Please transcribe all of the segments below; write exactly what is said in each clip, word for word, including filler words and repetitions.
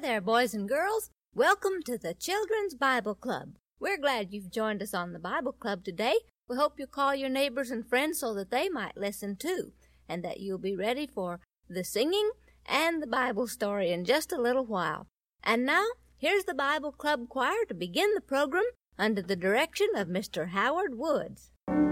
there, boys and girls. Welcome to the Children's Bible Club. We're glad you've joined us on the Bible Club today. We hope you'll call your neighbors and friends so that they might listen too, and that you'll be ready for the singing and the Bible story in just a little while. And now, here's the Bible Club Choir to begin the program under the direction of Mister Howard Woods.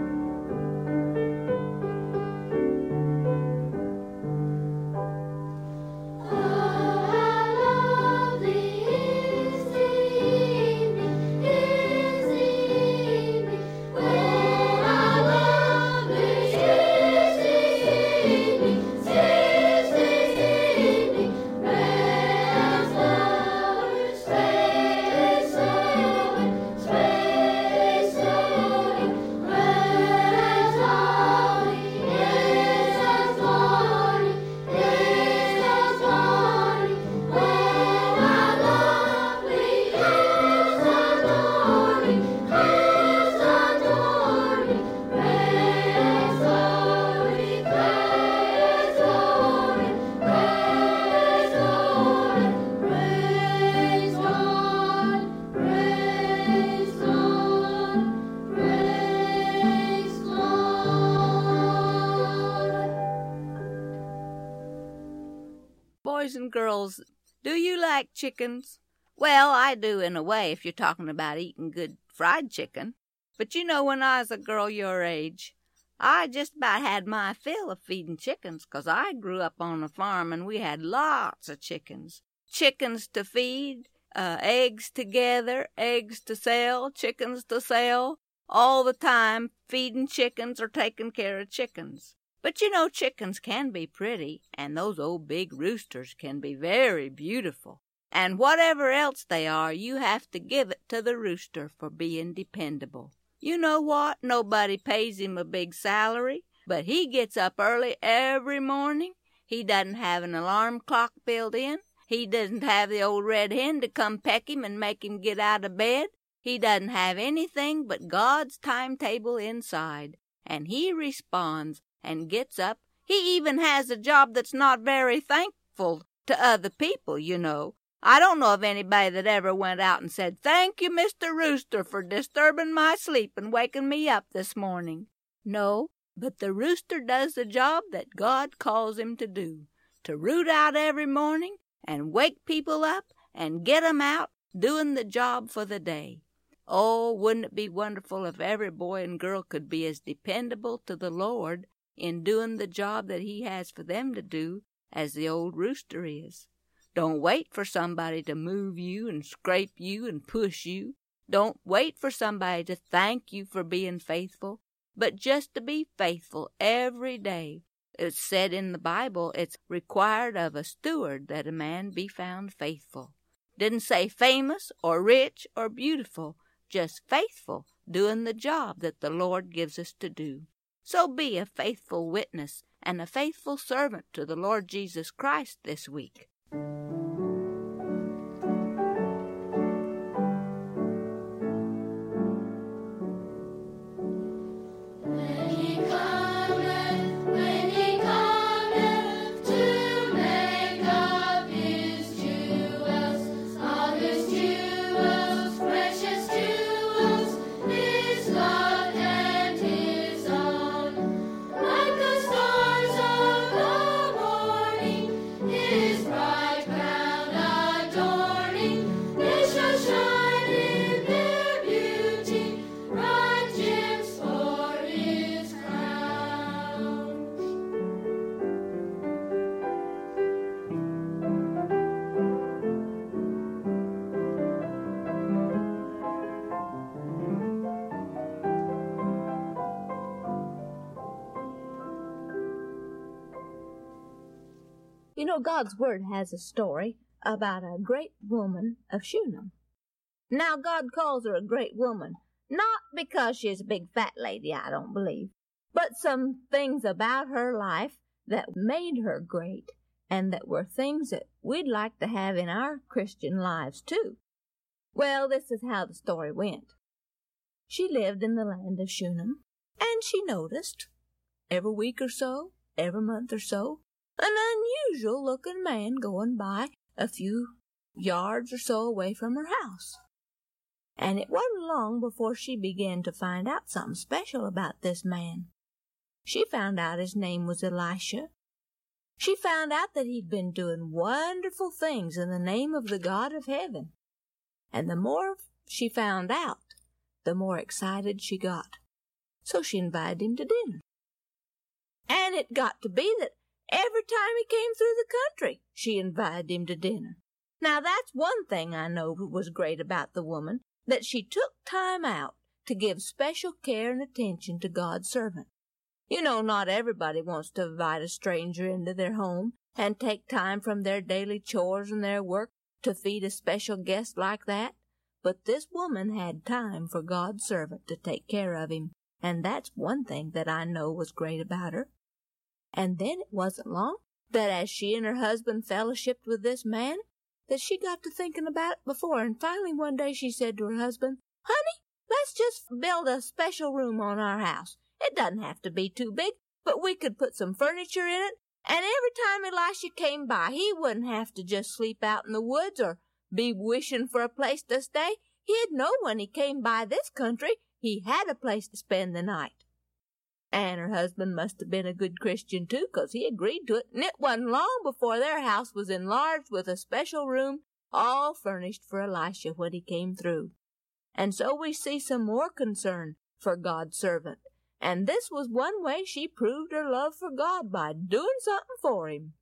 Boys and girls, do you like chickens? Well, I do in a way if you're talking about eating good fried chicken. But you know, when I was a girl your age, I just about had my fill of feeding chickens, 'cause I grew up on a farm and we had lots of chickens. Chickens to feed, uh, eggs to gather, eggs to sell, chickens to sell, all the time feeding chickens or taking care of chickens. But you know, chickens can be pretty, and those old big roosters can be very beautiful. And whatever else they are, you have to give it to the rooster for being dependable. You know what? Nobody pays him a big salary, but he gets up early every morning. He doesn't have an alarm clock built in. He doesn't have the old red hen to come peck him and make him get out of bed. He doesn't have anything but God's timetable inside, and he responds and gets up. He even has a job that's not very thankful to other people, you know. I don't know of anybody that ever went out and said, "Thank you, Mister Rooster, for disturbing my sleep and waking me up this morning." No, but the rooster does the job that God calls him to do, to root out every morning and wake people up and get 'em out doing the job for the day. Oh, wouldn't it be wonderful if every boy and girl could be as dependable to the Lord in doing the job that he has for them to do as the old rooster is. Don't wait for somebody to move you and scrape you and push you. Don't wait for somebody to thank you for being faithful, but just to be faithful every day. It's said in the Bible it's required of a steward that a man be found faithful. Didn't say famous or rich or beautiful, just faithful, doing the job that the Lord gives us to do. So be a faithful witness and a faithful servant to the Lord Jesus Christ this week. You know, God's Word has a story about a great woman of Shunem. Now, God calls her a great woman, not because she's a big fat lady, I don't believe, but some things about her life that made her great, and that were things that we'd like to have in our Christian lives, too. Well, this is how the story went. She lived in the land of Shunem, and she noticed, every week or so, every month or so, an unusual-looking man going by a few yards or so away from her house. And it wasn't long before she began to find out something special about this man. She found out his name was Elisha. She found out that he'd been doing wonderful things in the name of the God of heaven. And the more she found out, the more excited she got. So she invited him to dinner. And it got to be that every time he came through the country, she invited him to dinner. Now that's one thing I know was great about the woman, that she took time out to give special care and attention to God's servant. You know, not everybody wants to invite a stranger into their home and take time from their daily chores and their work to feed a special guest like that. But this woman had time for God's servant to take care of him, and that's one thing that I know was great about her. And then it wasn't long that as she and her husband fellowshipped with this man, that she got to thinking about it before, and finally one day she said to her husband, "Honey, let's just build a special room on our house. It doesn't have to be too big, but we could put some furniture in it, and every time Elisha came by, he wouldn't have to just sleep out in the woods or be wishing for a place to stay. He'd know when he came by this country, he had a place to spend the night." And her husband must have been a good Christian, too, 'cause he agreed to it, and it wasn't long before their house was enlarged with a special room all furnished for Elisha when he came through. And so we see some more concern for God's servant, and this was one way she proved her love for God, by doing something for him.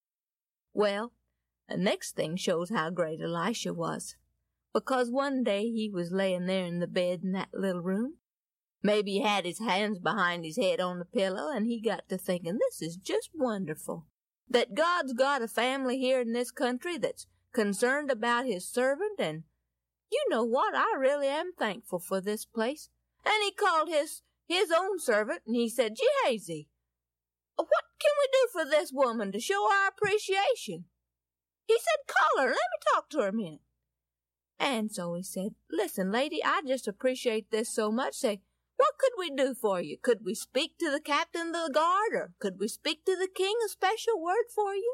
Well, the next thing shows how great Elisha was, because one day he was laying there in the bed in that little room. Maybe he had his hands behind his head on the pillow, and he got to thinking, this is just wonderful, that God's got a family here in this country that's concerned about his servant, and you know what, I really am thankful for this place. And he called his his own servant, and he said, "Gehazi, what can we do for this woman to show our appreciation?" He said, "Call her, let me talk to her a minute." And so he said, "Listen, lady, I just appreciate this so much. Say, what could we do for you? Could we speak to the captain of the guard, or could we speak to the king a special word for you?"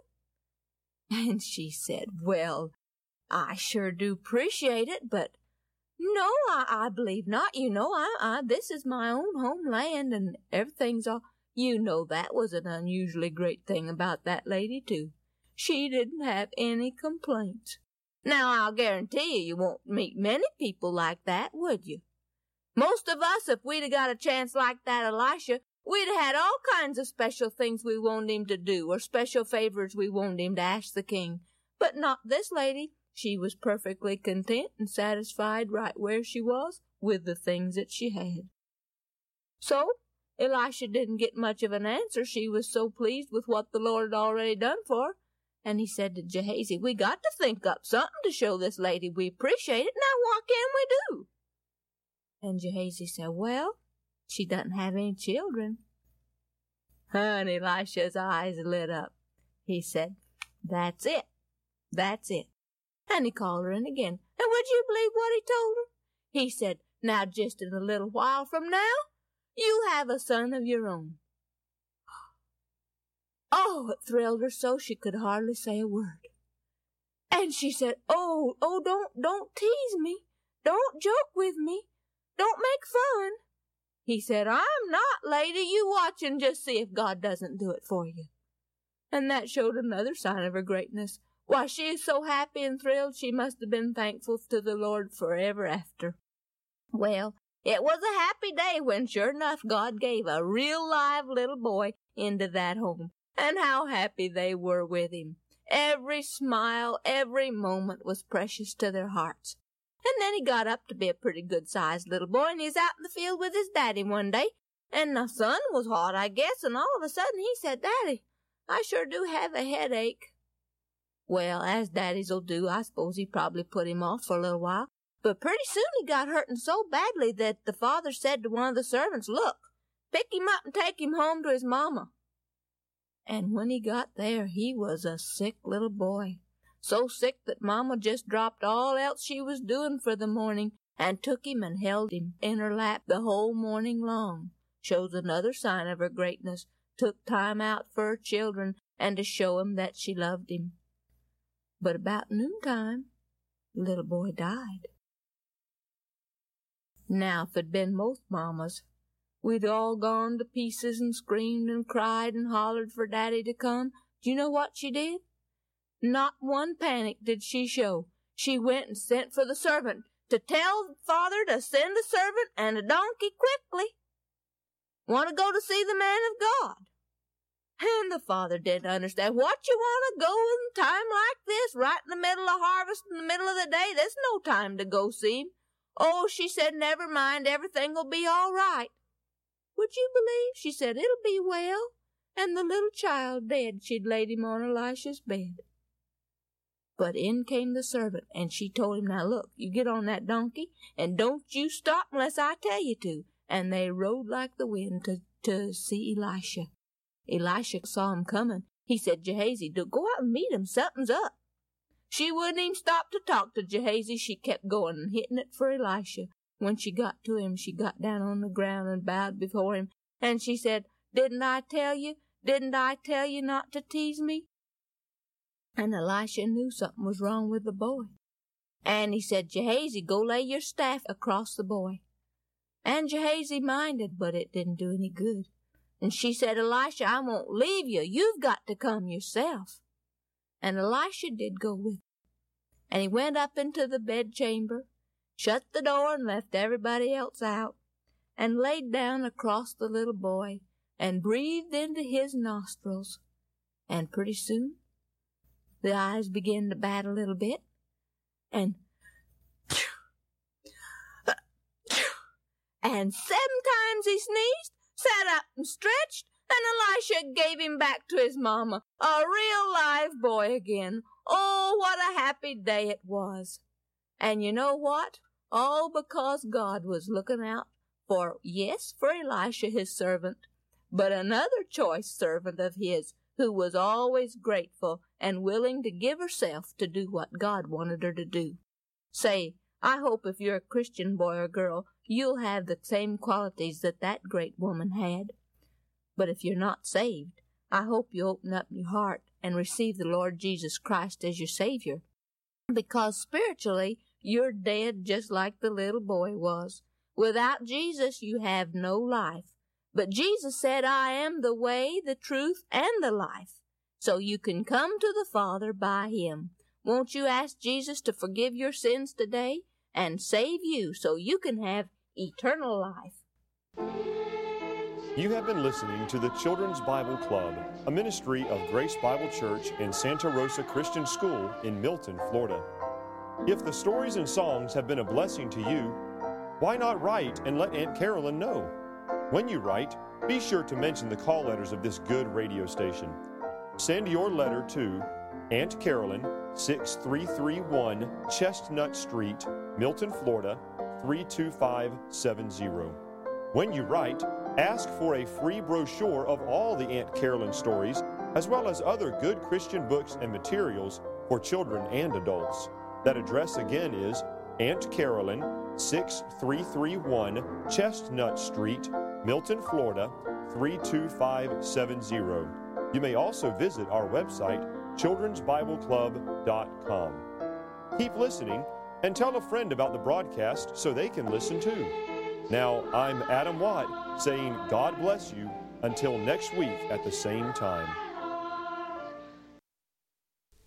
And she said, "Well, I sure do appreciate it, but no, I, I believe not. You know, I, I, this is my own homeland, and everything's all—" You know, that was an unusually great thing about that lady, too. She didn't have any complaints. Now, I'll guarantee you, you won't meet many people like that, would you? Most of us, if we'd have got a chance like that Elisha, we'd have had all kinds of special things we wanted him to do, or special favors we wanted him to ask the king. But not this lady. She was perfectly content and satisfied right where she was with the things that she had. So, Elisha didn't get much of an answer. She was so pleased with what the Lord had already done for her. And he said to Gehazi, "We got to think up something to show this lady we appreciate it. Now what can we do?" And Gehazi said, "Well, she doesn't have any children." And Elisha's eyes lit up. He said, "That's it. That's it." And he called her in again. And would you believe what he told her? He said, "Now just in a little while from now, you have a son of your own." Oh, it thrilled her so she could hardly say a word. And she said, "Oh, oh, don't, don't tease me. Don't joke with me. Don't make fun." He said, "I'm not, lady. You watch and just see if God doesn't do it for you." And that showed another sign of her greatness. Why, she is so happy and thrilled she must have been thankful to the Lord forever after. Well, it was a happy day when, sure enough, God gave a real live little boy into that home. And how happy they were with him. Every smile, every moment was precious to their hearts. And then he got up to be a pretty good-sized little boy, and he was out in the field with his daddy one day, and the sun was hot, I guess, and all of a sudden he said, "Daddy, I sure do have a headache." Well, as daddies'll do, I suppose he probably put him off for a little while, but pretty soon he got hurting so badly that the father said to one of the servants, "Look, pick him up and take him home to his mama." And when he got there, he was a sick little boy. So sick that Mama just dropped all else she was doing for the morning and took him and held him in her lap the whole morning long. Shows another sign of her greatness. Took time out for her children and to show him that she loved him. But about noontime, the little boy died. Now, if it'd been most mamas, we'd all gone to pieces and screamed and cried and hollered for Daddy to come. Do you know what she did? Not one panic did she show. She went and sent for the servant to tell Father to send a servant and a donkey quickly. Want to go to see the man of God. And the father didn't understand. What you want to go in time like this, right in the middle of harvest, in the middle of the day? There's no time to go see him. Oh, she said, never mind, everything will be all right. Would you believe? She said, it'll be well. And the little child dead, she'd laid him on Elisha's bed. But in came the servant, and she told him, now look, you get on that donkey, and don't you stop unless I tell you to. And they rode like the wind to, to see Elisha. Elisha saw him coming. He said, Gehazi, do go out and meet him. Something's up. She wouldn't even stop to talk to Gehazi. She kept going and hitting it for Elisha. When she got to him, she got down on the ground and bowed before him. And she said, didn't I tell you? Didn't I tell you not to tease me? And Elisha knew something was wrong with the boy. And he said, Gehazi, go lay your staff across the boy. And Gehazi minded, but it didn't do any good. And she said, Elisha, I won't leave you. You've got to come yourself. And Elisha did go with him. And he went up into the bedchamber, shut the door and left everybody else out, and laid down across the little boy and breathed into his nostrils. And pretty soon, the eyes began to bat a little bit, and and seven times he sneezed, sat up and stretched, and Elisha gave him back to his mama, a real live boy again. Oh, what a happy day it was. And you know what? All because God was looking out for, yes, for Elisha, his servant, but another choice servant of his who was always grateful and willing to give herself to do what God wanted her to do. Say, I hope if you're a Christian boy or girl, you'll have the same qualities that that great woman had. But if you're not saved, I hope you open up your heart and receive the Lord Jesus Christ as your Savior. Because spiritually, you're dead just like the little boy was. Without Jesus, you have no life. But Jesus said, I am the way, the truth, and the life. So you can come to the Father by Him. Won't you ask Jesus to forgive your sins today and save you so you can have eternal life? You have been listening to the Children's Bible Club, a ministry of Grace Bible Church in Santa Rosa Christian School in Milton, Florida. If the stories and songs have been a blessing to you, why not write and let Aunt Carolyn know? When you write, be sure to mention the call letters of this good radio station. Send your letter to Aunt Carolyn, six three three one Chestnut Street, Milton, Florida, three two five seven zero. When you write, ask for a free brochure of all the Aunt Carolyn stories, as well as other good Christian books and materials for children and adults. That address again is Aunt Carolyn, six three three one Chestnut Street, Milton, Florida, three two five seven zero. You may also visit our website, children's bible club dot com. Keep listening and tell a friend about the broadcast so they can listen too. Now, I'm Adam Watt saying God bless you until next week at the same time.